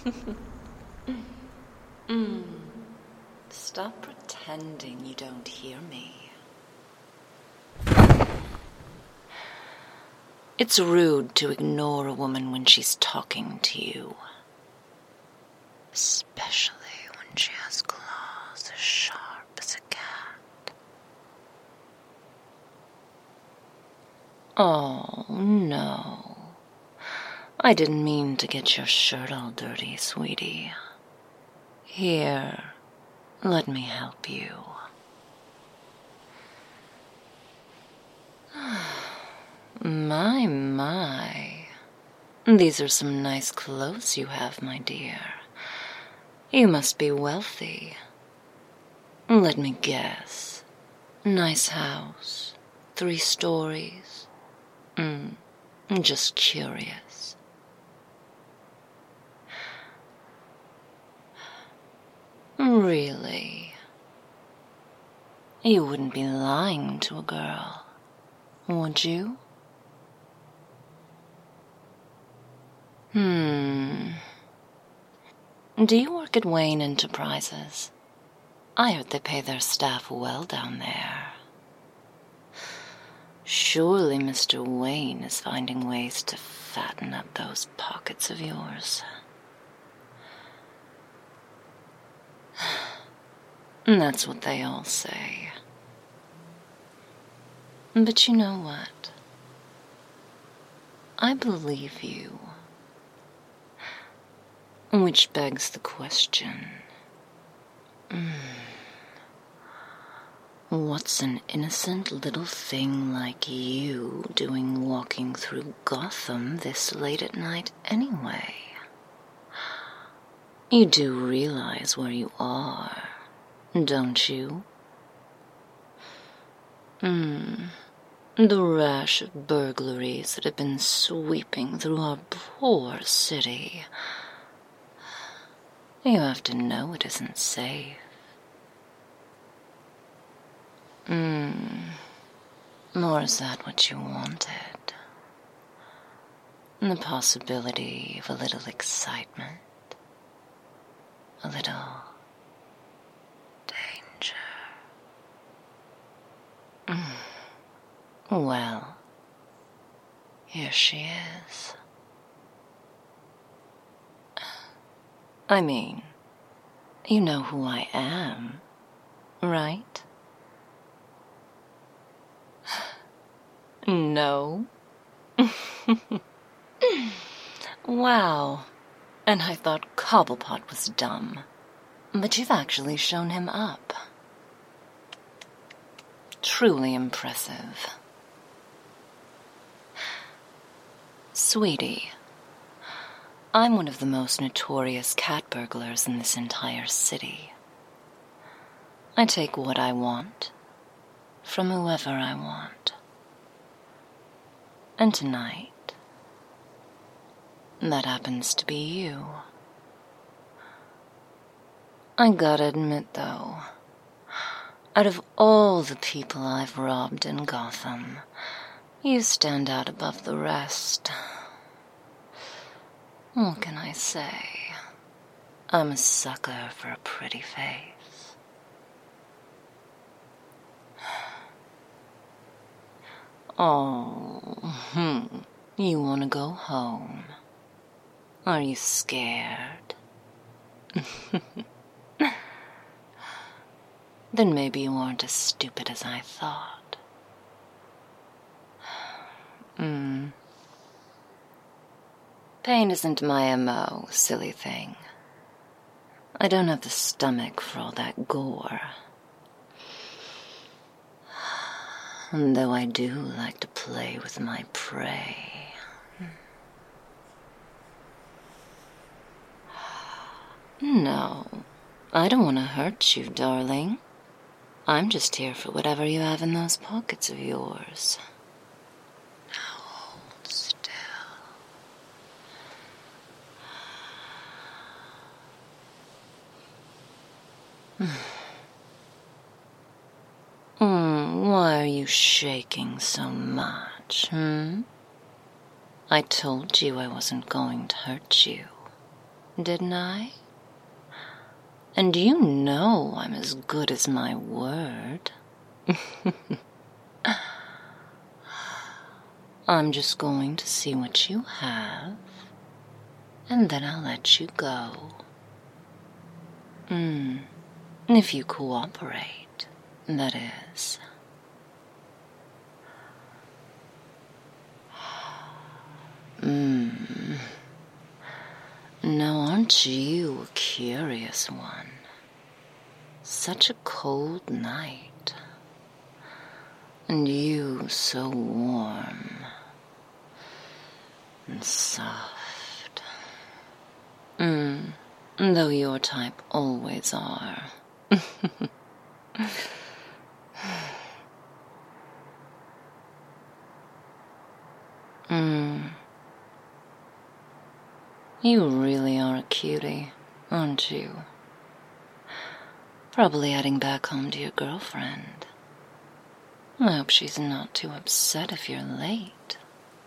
Stop pretending you don't hear me. It's rude to ignore a woman when she's talking to you. Especially when she has claws as sharp as a cat. Oh, no. I didn't mean to get your shirt all dirty, sweetie. Here, let me help you. My. These are some nice clothes you have, my dear. You must be wealthy. Let me guess. Nice house. 3 stories. Just curious. Really? You wouldn't be lying to a girl, would you? Do you work at Wayne Enterprises? I heard they pay their staff well down there. Surely Mr. Wayne is finding ways to fatten up those pockets of yours. That's what they all say. But you know what? I believe you. Which begs the question. What's an innocent little thing like you doing walking through Gotham this late at night anyway? You do realize where you are, don't you? The rash of burglaries that have been sweeping through our poor city. You have to know it isn't safe. Or is that what you wanted? The possibility of a little excitement. A little danger. Well, here she is. I mean, you know who I am, right? No? Wow. And I thought Cobblepot was dumb. But you've actually shown him up. Truly impressive. Sweetie, I'm one of the most notorious cat burglars in this entire city. I take what I want from whoever I want. And tonight, that happens to be you. I gotta admit, though, out of all the people I've robbed in Gotham, you stand out above the rest. What can I say? I'm a sucker for a pretty face. Oh, you want to go home? Are you scared? Then maybe you aren't as stupid as I thought. Pain isn't my MO, silly thing. I don't have the stomach for all that gore. Though I do like to play with my prey. No, I don't want to hurt you, darling. I'm just here for whatever you have in those pockets of yours. Now hold still. Why are you shaking so much, I told you I wasn't going to hurt you. didn't I? And you know I'm as good as my word. I'm just going to see what you have, and then I'll let you go. If you cooperate, that is. Now aren't you a curious one? Such a cold night, and you so warm and soft. Though your type always are. You really are a cutie, aren't you? Probably heading back home to your girlfriend. I hope she's not too upset if you're late.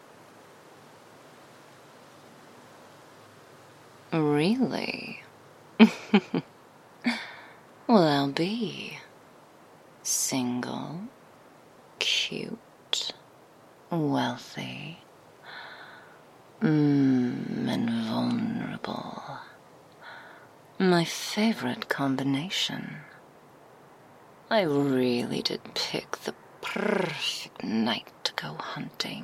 Really? Well, I'll be single, cute, wealthy, and vulnerable. My favorite combination. I really did pick the perfect night to go hunting.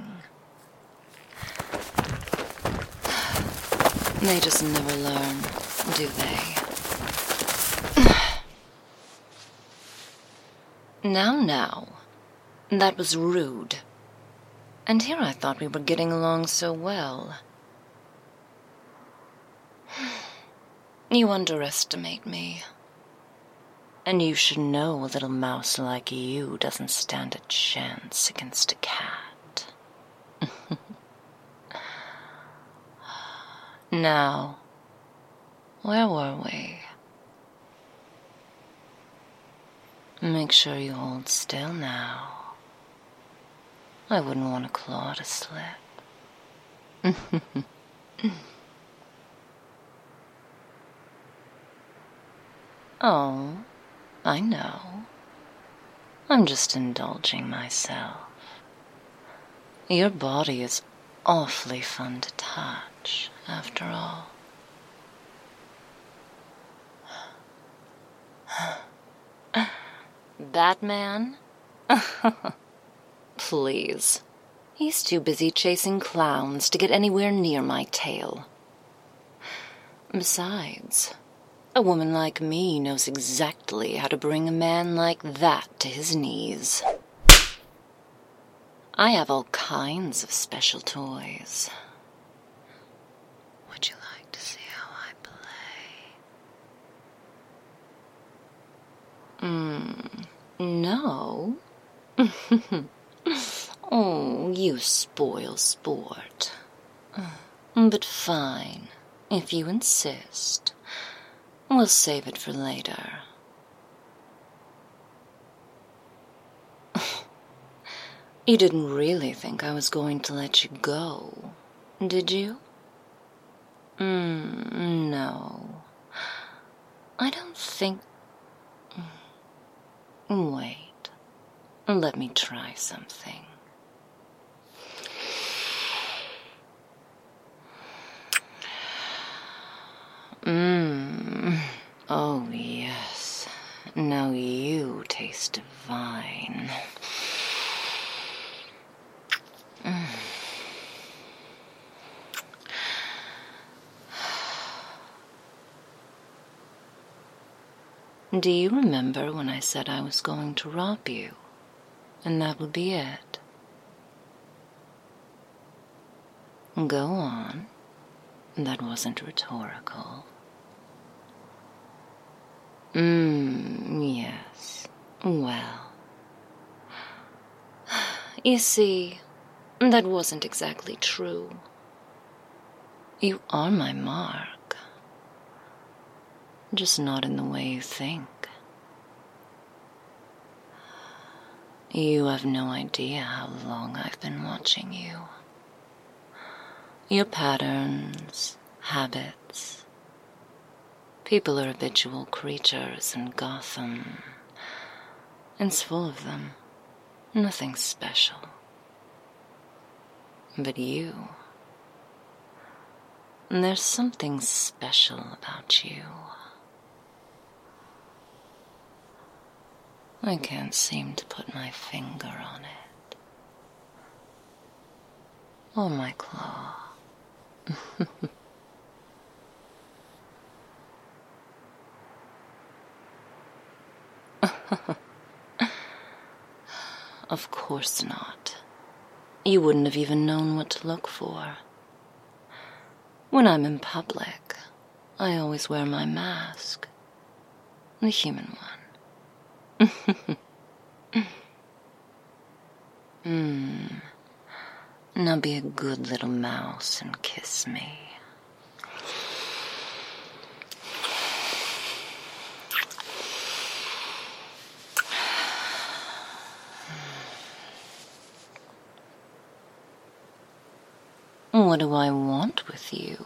They just never learn, do they? Now. That was rude. And here I thought we were getting along so well. You underestimate me. And you should know a little mouse like you doesn't stand a chance against a cat. Now, where were we? Make sure you hold still now. I wouldn't want a claw to slip. Oh, I know. I'm just indulging myself. Your body is awfully fun to touch, after all. Batman? Please. He's too busy chasing clowns to get anywhere near my tail. Besides, a woman like me knows exactly how to bring a man like that to his knees. I have all kinds of special toys. Would you like to see how I play? No. Oh, you spoil sport. But fine, if you insist. We'll save it for later. You didn't really think I was going to let you go, did you? No. I don't think... Wait. Let me try something. Oh, yes. Now you taste divine. Do you remember when I said I was going to rob you, and that would be it? Go on. That wasn't rhetorical. Yes. Well. You see, that wasn't exactly true. You are my mark. Just not in the way you think. You have no idea how long I've been watching you. Your patterns, habits, People are habitual creatures in Gotham. It's full of them. Nothing special. But you... there's something special about you. I can't seem to put my finger on it. Or my claw. Of course not. You wouldn't have even known what to look for. When I'm in public, I always wear my mask. The human one. Now be a good little mouse and kiss me. What do I want with you?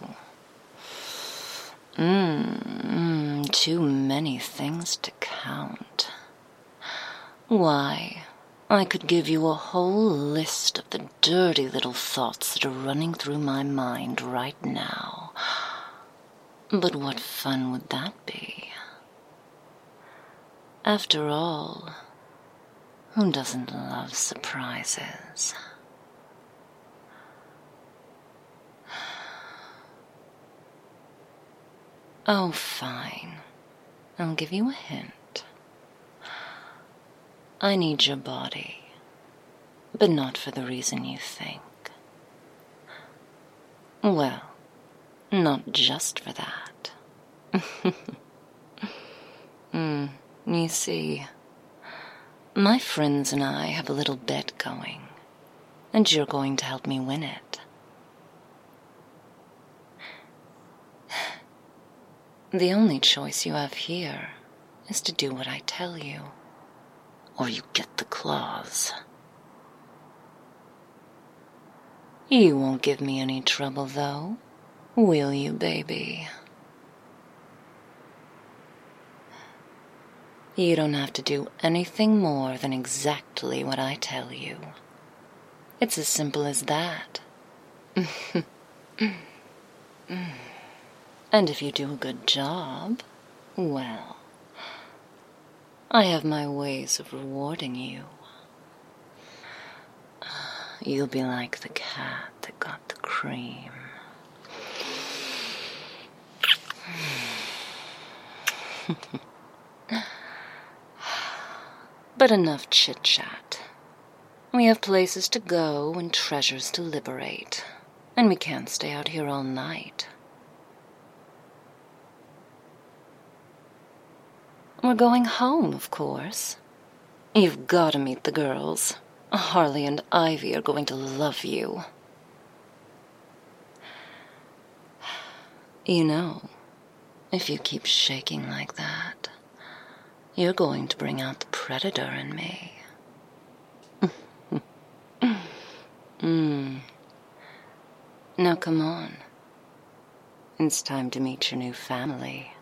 Too many things to count. Why, I could give you a whole list of the dirty little thoughts that are running through my mind right now. But what fun would that be? After all, who doesn't love surprises? Oh, fine. I'll give you a hint. I need your body, but not for the reason you think. Well, not just for that. You see, my friends and I have a little bet going, and you're going to help me win it. The only choice you have here is to do what I tell you, or you get the claws. You won't give me any trouble, though, will you, baby? You don't have to do anything more than exactly what I tell you. It's as simple as that. And if you do a good job, well, I have my ways of rewarding you. You'll be like the cat that got the cream. But enough chit-chat. We have places to go and treasures to liberate, and we can't stay out here all night. We're going home, of course. You've got to meet the girls. Harley and Ivy are going to love you. You know, if you keep shaking like that, you're going to bring out the predator in me. Now come on. It's time to meet your new family.